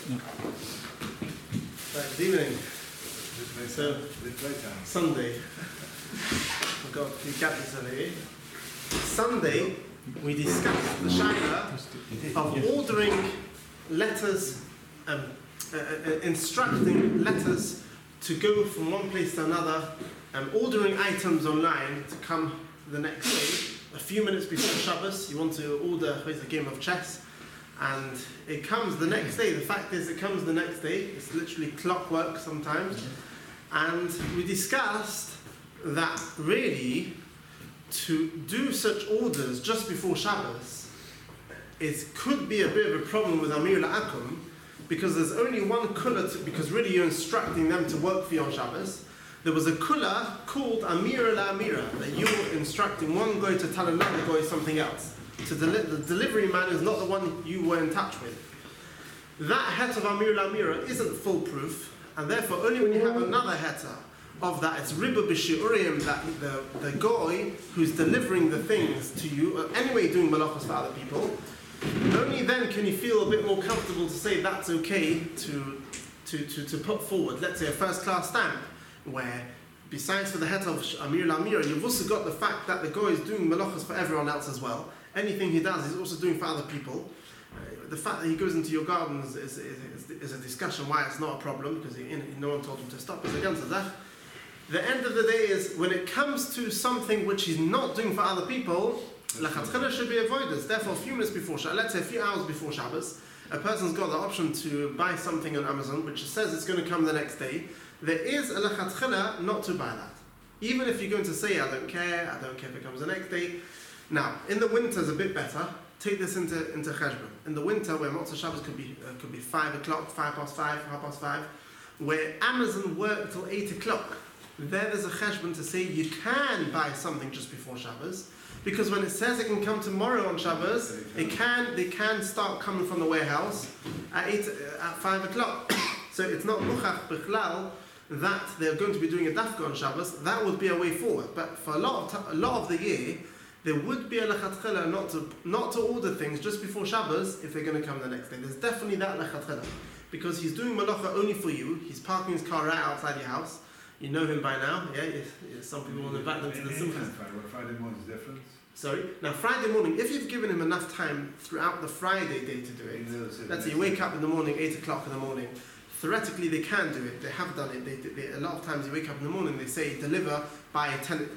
Right, good evening. So, Sunday. We've got a few chapters over here. Sunday, we discussed the shaila of ordering letters, instructing letters to go from one place to another, and ordering items online to come the next day. A few minutes before Shabbos, you want to order a game of chess, and it comes the next day. The fact is, it comes the next day. It's literally clockwork sometimes. And we discussed that really to do such orders just before Shabbos could be a bit of a problem with Amir La'akum, because there's only one kula, because really you're instructing them to work for you on Shabbos. There was a kula called Amira La'amira, that you're instructing one guy to tell another guy something else. The delivery man is not the one you were in touch with. That het of Amir La'amira isn't foolproof, and therefore only when you have another heta of that, it's Ribba B'Shi'urim, that the guy who's delivering the things to you, anyway doing malachos for other people, only then can you feel a bit more comfortable to say that's okay to put forward, let's say a first class stamp, where besides for the het of Amir La'amira, you've also got the fact that the guy is doing malachos for everyone else as well. Anything he does, he's also doing for other people. The fact that he goes into your gardens is a discussion why it's not a problem, because no one told him to stop. The end of the day is, when it comes to something which he's not doing for other people, l'chatchila should be avoided. Therefore, a few minutes before Shabbos, let's say a few hours before Shabbos, a person's got the option to buy something on Amazon which says it's going to come the next day. There is a l'chatchila not to buy that. Even if you're going to say, I don't care if it comes the next day. Now, in the winter is a bit better. Take this into cheshbon. In the winter, where Motzei Shabbos could be 5 o'clock, 5:05, where Amazon work till 8 o'clock. There's a cheshbon to say you can buy something just before Shabbos, because when it says it can come tomorrow on Shabbos, they can start coming from the warehouse at 5 o'clock. So it's not muchach bichlal that they're going to be doing a dafka on Shabbos. That would be a way forward. But for a lot of the year, there would be a lechatchila not to order things just before Shabbos if they're going to come the next day. There's definitely that lechatchila, because he's doing malacha only for you. He's parking his car right outside your house. You know him by now, yeah? Some people want to invite them to the simchas. Friday morning is different. Sorry? Now, Friday morning, if you've given him enough time throughout the Friday day to do it, let's say you wake up in the morning, 8 o'clock in the morning, theoretically they can do it. They have done it. They a lot of times you wake up in the morning, they say be delivered by 10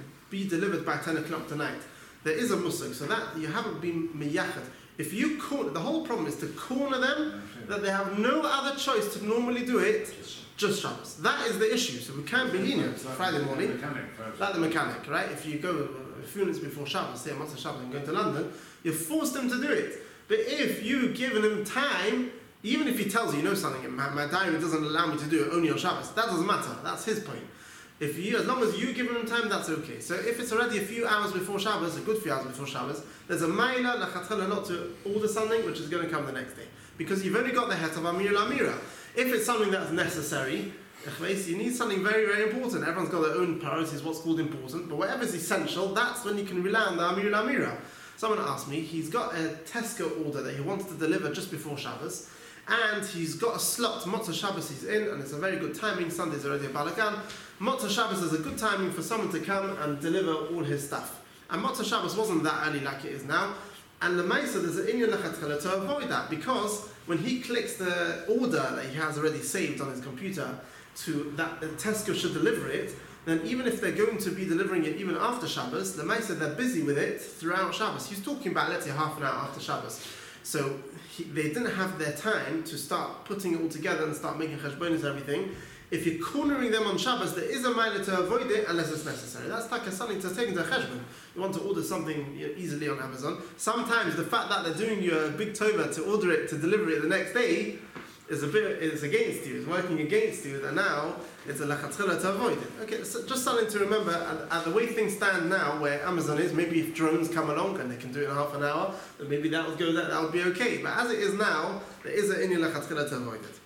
o'clock tonight. There is a musig, so that you haven't been miyachad. If you corner, the whole problem is to corner them, that they have no other choice to normally do it, just Shabbos. That is the issue. So we can't be lenient Friday morning, like the mechanic, right? If you go a few minutes before Shabbos, say Motzei Shabbos and going to London, you force them to do it. But if you've given him time, even if he tells you, something, my diary doesn't allow me to do it only on Shabbos, that doesn't matter. That's his point. As long as you give him time, that's okay. So if it's already a few hours before Shabbos, a good few hours before Shabbos, there's a maila l'chatchila not to order something which is going to come the next day, because you've only got the het of Amir La'amira. If it's something that's necessary, you need something very, very important. Everyone's got their own priorities, what's called important, but whatever's essential, that's when you can rely on the Amir La'amira. Someone asked me, he's got a Tesco order that he wants to deliver just before Shabbos, and he's got a slot, Motzei Shabbos he's in, and it's a very good timing. Sunday's already a balagan. Motzei Shabbos is a good timing for someone to come and deliver all his stuff. And Motzei Shabbos wasn't that early like it is now. And the Maisa, there's an inyan lechatchila to avoid that, because when he clicks the order that he has already saved on his computer to that Tesco should deliver it, then even if they're going to be delivering it even after Shabbos, the Maisa, they're busy with it throughout Shabbos. He's talking about, let's say, half an hour after Shabbos. So they didn't have their time to start putting it all together and start making cheshbonis and everything. If you're cornering them on Shabbos, there is a maila to avoid it unless it's necessary. That's like something to take into cheshbon. You want to order something easily on Amazon. Sometimes the fact that they're doing you a big tova to order it, to deliver it the next day, is against you, is working against you, and now it's a lechatchila to avoid it. Okay, so just something to remember, and the way things stand now, where Amazon is, maybe if drones come along and they can do it in half an hour, then maybe that would be okay. But as it is now, there is an inyan lechatchila to avoid it.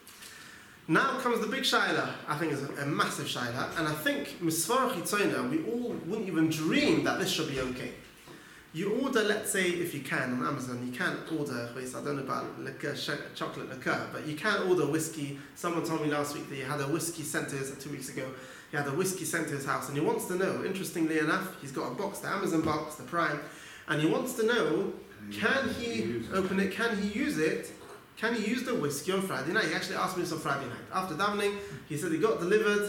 Now comes the big shaila. I think it's a massive shaila, and I think misvarach yitzayna, we all wouldn't even dream that this should be okay. You order, let's say, if you can, on Amazon, you can order, I don't know about liqueur, chocolate liqueur, but you can order whiskey. Someone told me last week that he had a whiskey sent to his, 2 weeks ago, he had a whiskey sent to his house, and he wants to know, interestingly enough, he's got a box, the Amazon box, the Prime, and he wants to know, can he open it, can he use it, can he use the whiskey on Friday night? He actually asked me this on Friday night. After davening, he said he got delivered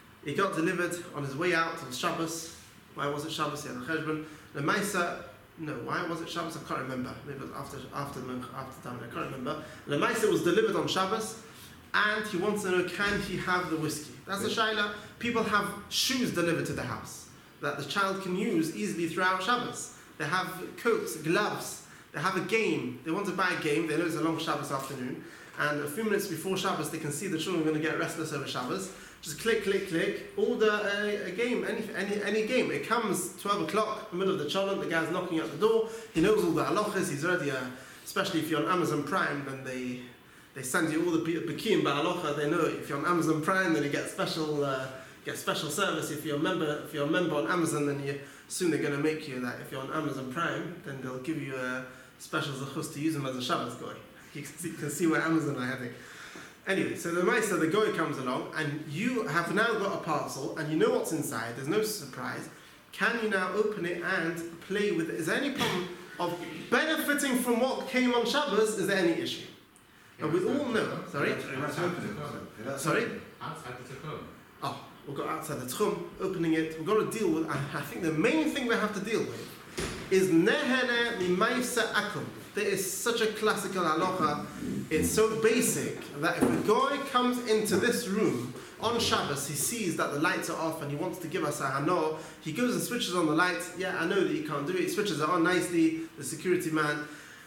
on his way out on Shabbos. Why was it Shabbos? He had a cheshbon. The Maisa, no, why was it Shabbos? I can't remember. Maybe it was after davening, I can't remember. The Maisa was delivered on Shabbos, and he wants to know, can he have the whiskey? That's the shayla. People have shoes delivered to the house that the child can use easily throughout Shabbos. They have coats, gloves. They have a game. They want to buy a game. They know it's a long Shabbos afternoon. And a few minutes before Shabbos, they can see the children are going to get restless over Shabbos. Just click, click, click. Order a game, any game. It comes 12 o'clock, the middle of the cholent. The guy's knocking at the door. He knows all the halachas. He's already, especially if you're on Amazon Prime, then they send you all the Baki and Ba'alocha. They know if you're on Amazon Prime, then you get special service. If you're a member on Amazon, then soon they're going to make you that. If you're on Amazon Prime, then they'll give you a special zechus to use them as a Shabbos goy. You can see where Amazon are heading. Anyway, so the Maisa, the goy comes along, and you have now got a parcel, and you know what's inside. There's no surprise. Can you now open it and play with it? Is there any problem of benefiting from what came on Shabbos? Is there any issue? And we all know. Sorry. Sorry. Outside the tchum. Oh, we've got outside the tchum, opening it. We've got to deal with. I think the main thing we have to deal with is nehene mimaysa akum. There is such a classical halacha. It's so basic that if a guy comes into this room on Shabbos, he sees that the lights are off and he wants to give us a hano. He goes and switches on the lights. Yeah, I know that you can't do it. He switches it on nicely. The security man.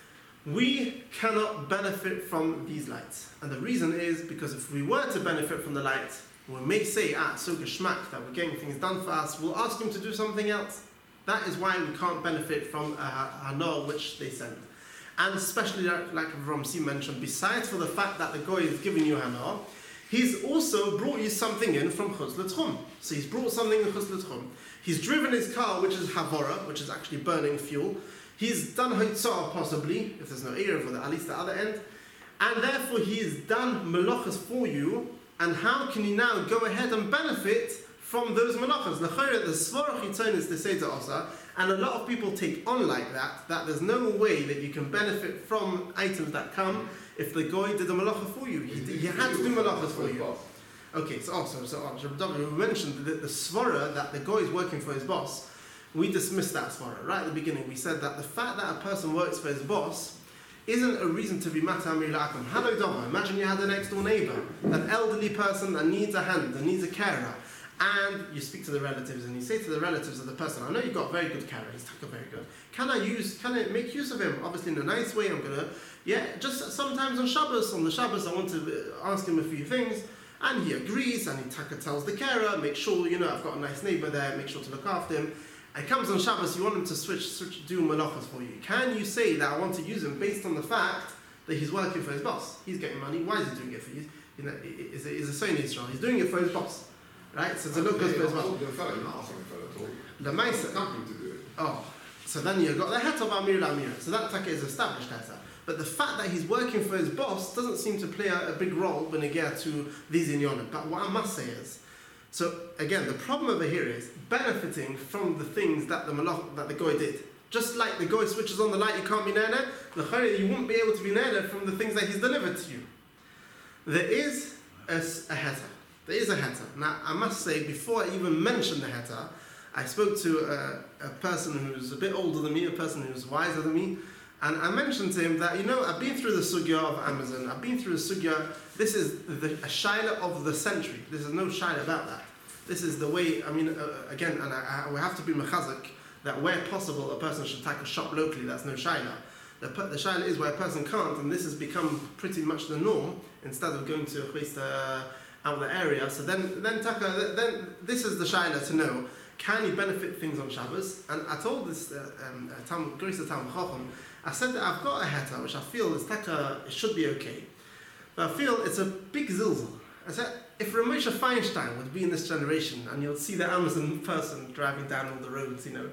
We cannot benefit from these lights, and the reason is because if we were to benefit from the lights, we may say, so geschmack, that we're getting things done for us. We'll ask him to do something else. That is why we can't benefit from a hana which they send. And especially like Ramsi mentioned, besides for the fact that the goy is giving you hana, he's also brought you something in from chutz l'tchum. So he's brought something in chutz l'tchum. He's driven his car, which is havora, which is actually burning fuel. He's done hoitzah possibly, if there's no erev, or at least the other end. And therefore he's done melachas for you. And how can you now go ahead and benefit from those melachas? The svara chitzonis they say to Osa, and a lot of people take on like that there's no way that you can benefit from items that come if the goy did a melacha for you. He had to do melachas for you. Okay, so we mentioned that the svara that the goy is working for his boss, we dismissed that svara. Right at the beginning, we said that the fact that a person works for his boss isn't a reason to be mata amir la'akum. Imagine you had a next door neighbor, an elderly person that needs a hand, that needs a carer, and you speak to the relatives and you say to the relatives of the person, I know you've got a very good carer, he's very good. Can I make use of him? Obviously in a nice way, just sometimes on the Shabbos I want to ask him a few things, and he agrees, and he tells the carer, make sure, I've got a nice neighbor there, make sure to look after him. And comes on Shabbos, you want him to do malachas for you. Can you say that I want to use him based on the fact that he's working for his boss? He's getting money. Why is he doing it for you? He's a Sony Israel. He's doing it for his boss, right? So it's a look good for his boss. The Maisa. Oh, so then you've got the het of Amir Amir. So that taka is established as that. But the fact that he's working for his boss doesn't seem to play a big role when it gets to these inyonim. But what I must say is, so again, the problem over here is benefiting from the things that the goy did. Just like the goy switches on the light, you can't be nana. You won't be able to be nana from the things that he's delivered to you. There is a heta. There is a heta. Now, I must say, before I even mention the heta, I spoke to a person who's a bit older than me, a person who's wiser than me, and I mentioned to him that, I've been through the sugya of Amazon, I've been through the sugya, this is a shaila of the century. There's no shaila about that. This is the way, again, and we have to be mechazak, that where possible a person should take a shop locally, that's no shaila. The shaila is where a person can't, and this has become pretty much the norm, instead of going to out of the area. So then this is the shaila to know, can you benefit things on Shabbos? And I told this Grisa Talmud Chacham, I said that I've got a heta, which I feel is it should be okay. But I feel it's a big zilzal. I said, if Ramosha Feinstein would be in this generation, and you'll see the Amazon person driving down all the roads,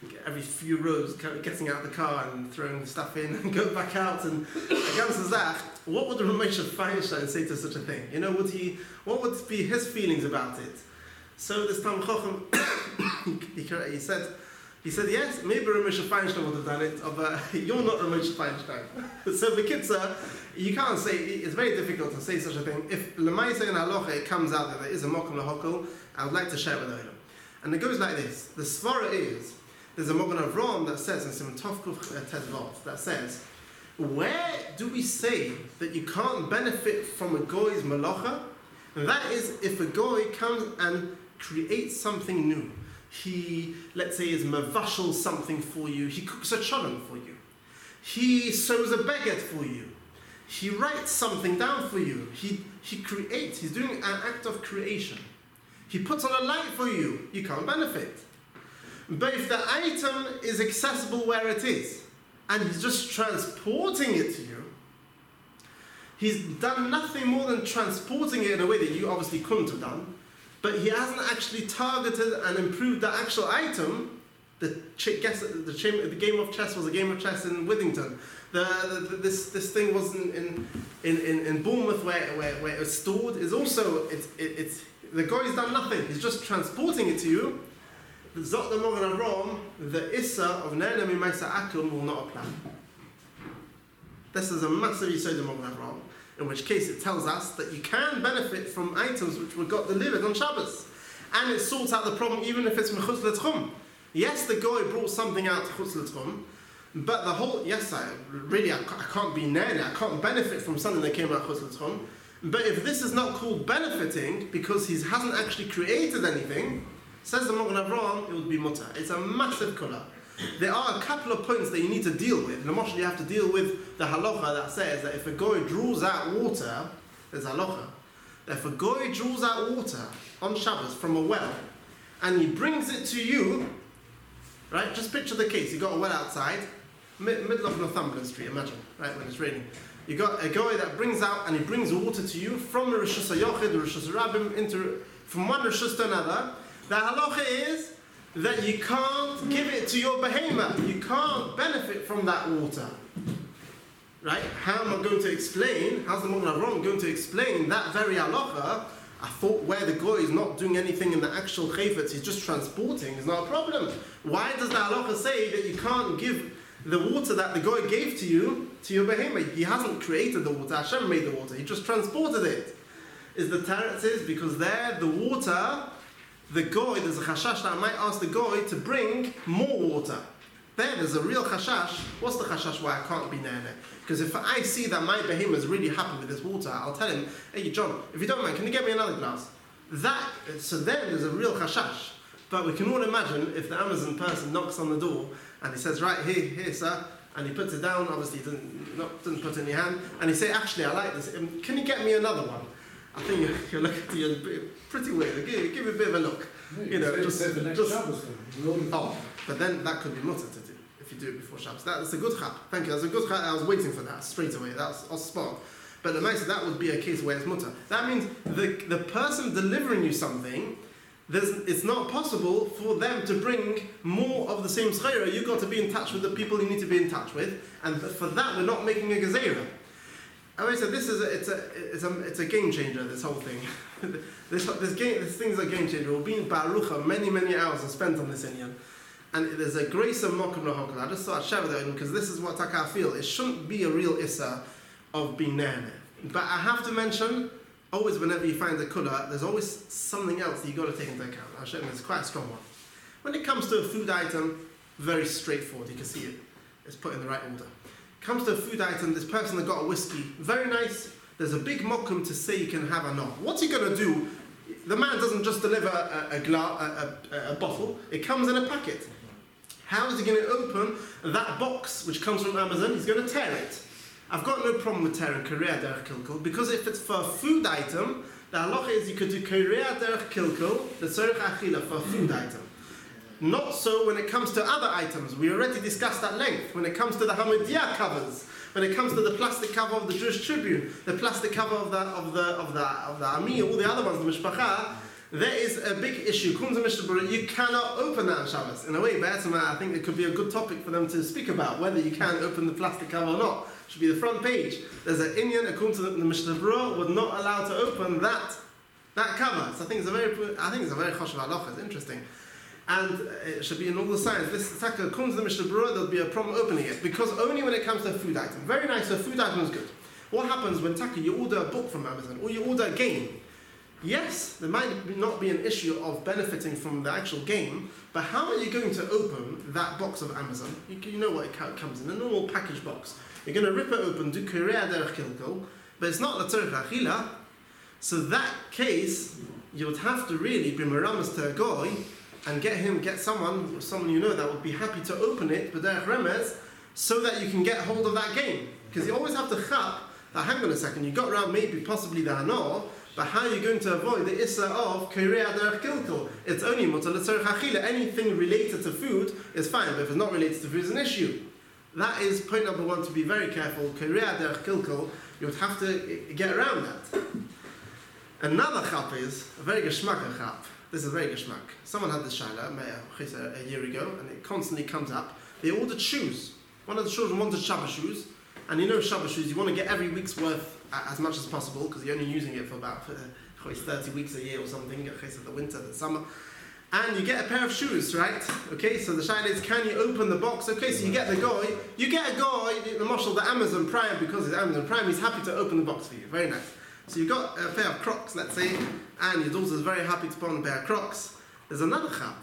every few rows getting out of the car and throwing the stuff in and going back out and against that, what would Ramesh Feinstein say to such a thing? You know, what would be his feelings about it? So this Talmid Chacham, he said, yes, maybe Ramesh Feinstein would have done it, but you're not Ramesh Feinstein. So Bekitzer, you can't say, it's very difficult to say such a thing. If Lemaisa and Halacha it comes out that there is a Mokum Lahokol, I would like to share it with the Olam. And it goes like this. The Svara is, there's a Mokum Avram that says, in Simon Tovkuf Tezvot, that says, where do we say that you can't benefit from a Goy's Malacha? And that is if a Goy comes and creates something new. He, let's say, is mavashal something for you. He cooks a cholent for you. He sews a baguette for you. He writes something down for you. He creates. He's doing an act of creation. He puts on a light for you. You can't benefit. But if the item is accessible where it is, and he's just transporting it to you, he's done nothing more than transporting it in a way that you obviously couldn't have done, but he hasn't actually targeted and improved the actual item. The game of chess was a game of chess in Withington. This thing was in Bournemouth where it was stored. Is also it's the guy's done nothing. He's just transporting it to you. The Zot the Mogen Avram, the Issa of Nehna Mimaisa Akum will not apply. This is a massive Yisod of Mogen Avram. In which case it tells us that you can benefit from items which were got delivered on Shabbos. And it sorts out the problem even if it's Mechutz L'Tchum. Yes, the guy brought something out to Chutz L'Tchum, but the whole, yes, I can't be Nehna, I can't benefit from something that came out Chutz L'Tchum. But if this is not called benefiting, because he hasn't actually created anything, says the Mogen Avram, it would be mutter. It's a massive kula. There are a couple of points that you need to deal with. L'moshel, you have to deal with the halacha that says that if a goy draws out water, there's halacha, that if a goy draws out water on Shabbos from a well, and he brings it to you, right? Just picture the case. You got a well outside, middle of Northumberland Street. Imagine, right, when it's raining. You got a guy that brings out and he brings water to you from the Rishus HaYochid, the Rishus HaRabim, from one Rishus to another. The halacha is that you can't give it to your behemoth. You can't benefit from that water. Right? How am I going to explain? How's the Mogen Avram going to explain that very halacha? I thought where the goy is not doing anything in the actual chayvetz, he's just transporting, is not a problem. Why does the halacha say that you can't give the water that the goy gave to you, to your behemoth? He hasn't created the water, Hashem made the water, he just transported it. Is the teretz is because there, the water, the goy, there's a chashash that I might ask the goy to bring more water. There's a real chashash. What's the chashash why I can't be nehna? Because if I see that my behemoth is really happy with this water, I'll tell him, hey John, if you don't mind, can you get me another glass? So then there's a real chashash. But we can all imagine if the Amazon person knocks on the door and he says, right, here sir, and he puts it down, obviously he doesn't put it in your hand, and he say, actually I like this, can you get me another one? I think you're looking at you pretty weird. Give it a bit of a look. You know, but then that could be mutter to do if you do it before Shabbos. That's a good chap. Thank you. That's a good chap. I was waiting for that straight away. That's on spot. But the Maisa, that would be a case where it's mutter. That means the person delivering you something, it's not possible for them to bring more of the same schayra. You've got to be in touch with the people you need to be in touch with, and for that we're not making a gezerah. I always said it's a game changer. This whole thing, this thing is a game changer. We've been barucha many hours and spent on this inyan, and there's a grace of mokum lahokal. I just thought I'd share with it because this is what I feel. It shouldn't be a real issa of being nehna. But I have to mention, always whenever you find a kula, there's always something else that you got to take into account. I'll show you. It's quite a strong one. When it comes to a food item, very straightforward. You can see it. It's put in the right order. Comes to a food item, this person that got a whiskey, very nice. There's a big mokum to say you can have a knob. What's he going to do? The man doesn't just deliver a bottle. It comes in a packet. How is he going to open that box which comes from Amazon? He's going to tear it. I've got no problem with tearing Korea derech kilkul because if it's for a food item, the halacha is you could do Korea derech kilkul, the tzorich achila for a food item. Not so when it comes to other items. We already discussed at length. When it comes to the Hamodia covers, when it comes to the plastic cover of the Jewish Tribune, the plastic cover of the Ami, all the other ones, the Mishpacha, there is a big issue. According to Mishnah Berurah, you cannot open that on Shabbos. In a way, I think it could be a good topic for them to speak about, whether you can open the plastic cover or not. It should be the front page. There's an Inyan, according to the Mishnah Berurah, would not allow to open that cover. So I think it's a very choshev halacha. It's interesting. And it should be in all the signs. According to the Mishnah Berurah, there'll be a problem opening it, because only when it comes to a food item. Very nice, so a food item is good. What happens when you order a book from Amazon, or you order a game? Yes, there might not be an issue of benefiting from the actual game, but how are you going to open that box of Amazon? You know what it comes in, a normal package box. You're going to rip it open, do Kireya Derech Kilkel, but it's not L'Tzorech Achila. So that case, you would have to really be meramas to a goy and get someone you know that would be happy to open it, B'derech Remez, so that you can get hold of that game. Because you always have to chap that, hang on a second, you got around possibly the Hanor, but how are you going to avoid the Issa of Kireya Derech Kilkel? It's only Mutar L'Tzorech Achila. Anything related to food is fine, but if it's not related to food, it's an issue. That is point number one, to be very careful. Kireya Derech Kilkel, you would have to get around that. Another chap is a very geschmack chap. This is a very geschmack. Someone had this shaila a year ago, and it constantly comes up. They ordered shoes. One of the children wanted Shabbat shoes, and you know Shabbat shoes, you want to get every week's worth as much as possible, because you're only using it for about 30 weeks a year or something, the winter, the summer. And you get a pair of shoes, right? Okay, so the shaila is, can you open the box? Okay, so you get a guy, the marshal, the Amazon Prime, because it's Amazon Prime, he's happy to open the box for you. Very nice. So you've got a pair of Crocs, let's say, and your daughter's very happy to put on a pair of Crocs. There's another chap.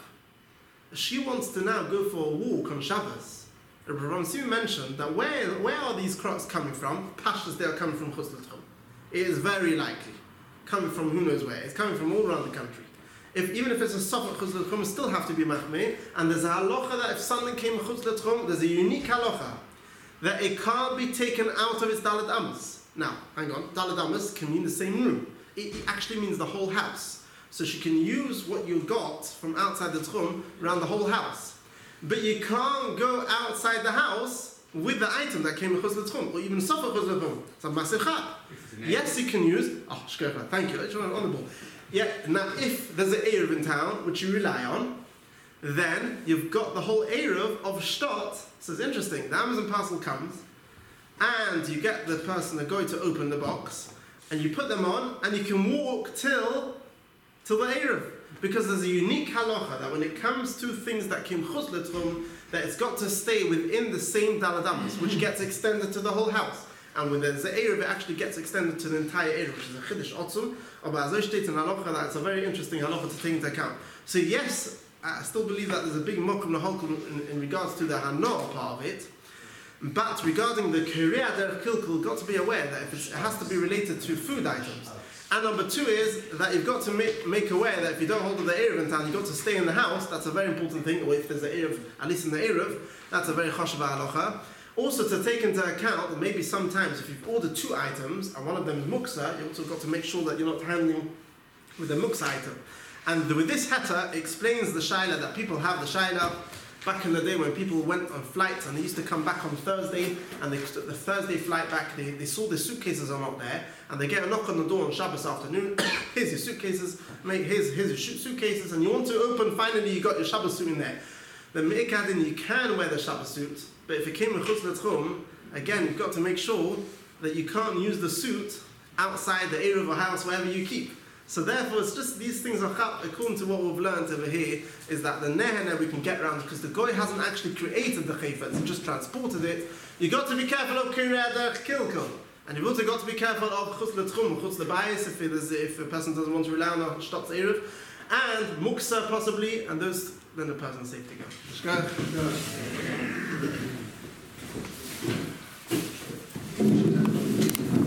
She wants to now go for a walk on Shabbos. Rabbi Ramsim mentioned that where are these Crocs coming from? Pashtas, they are coming from Chutz L'Tchum. It is very likely. Coming from who knows where. It's coming from all around the country. Even if it's a Sofat Chutz L'Tchum, it still have to be Machmeh. And there's a halacha that if something came Chutz L'Tchum, there's a unique halacha that it can't be taken out of its Dalet Amos. Now, hang on, Dalet Amos can mean the same room. It actually means the whole house. So she can use what you got from outside the Tchum around the whole house. But you can't go outside the house with the item that came in Chutz L'Tchum, or even Sofa Chutz L'Tchum. It's a massive chap. Yes, you can use... Oh, shkocha, thank you. It's on the ball. Yeah, now if there's an Erev in town, which you rely on, then you've got the whole Erev of Shtot. So it's interesting. The Amazon parcel comes, and you get the person, the guy, to open the box, and you put them on, and you can walk till the Erev. Because there's a unique halacha that when it comes to things that came Chutz L'Tchum, that it's got to stay within the same Dalet Amos, which gets extended to the whole house. And when there's an Erev, it actually gets extended to the entire Erev, which is a Chiddush Otzum. But as I state in halacha, that it's a very interesting halacha to take into account. So yes, I still believe that there's a big mokum naholkum in regards to the Hanor part of it. But regarding the Kireya Derech Kilkel, got to be aware that it has to be related to food items. And number two is that you've got to make aware that if you don't hold of the Erev in town, you've got to stay in the house. That's a very important thing. Or if there's an Erev, at least in the Erev, that's a very choshev halacha. Also to take into account that maybe sometimes if you've ordered two items and one of them is muksa, you also got to make sure that you're not handling with the muksa item. And with this heter, it explains the shaila that people have the shaila. Back in the day when people went on flights and they used to come back on Thursday, and the Thursday flight back, they saw the suitcases are not there, and they get a knock on the door on Shabbos afternoon. Here's your suitcases, mate, here's your suitcases, and you want to open, finally you got your Shabbos suit in there. The Me'ikadin, you can wear the Shabbos suit, but if it came in Chutz L'Tchum, again, you've got to make sure that you can't use the suit outside the area of a house, wherever you keep. So therefore, it's just these things are chap, according to what we've learned over here, is that the nehene we can get around, because the goy hasn't actually created the chayfetz, he just transported it. You've got to be careful of Kireya Derech Kilkel. And you've also got to be careful of Chutz L'Tchum, Chutz L'Bayis, if a person doesn't want to rely on a Shtot Erev, and Muksa possibly, and those, then the person's safe to go.